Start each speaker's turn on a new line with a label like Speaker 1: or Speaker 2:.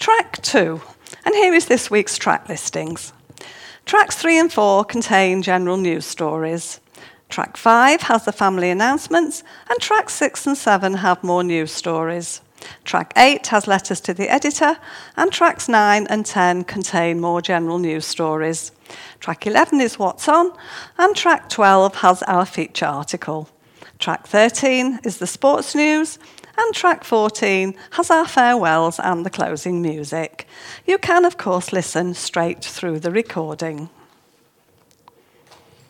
Speaker 1: Track 2, and here is this week's track listings. Tracks 3 and 4 contain general news stories. Track 5 has the family announcements, and tracks 6 and 7 have more news stories. Track 8 has letters to the editor, and tracks 9 and 10 contain more general news stories. Track 11 is What's On, and track 12 has our feature article. Track 13 is the sports news, and track 14 has our farewells and the closing music. You can, of course, listen straight through the recording.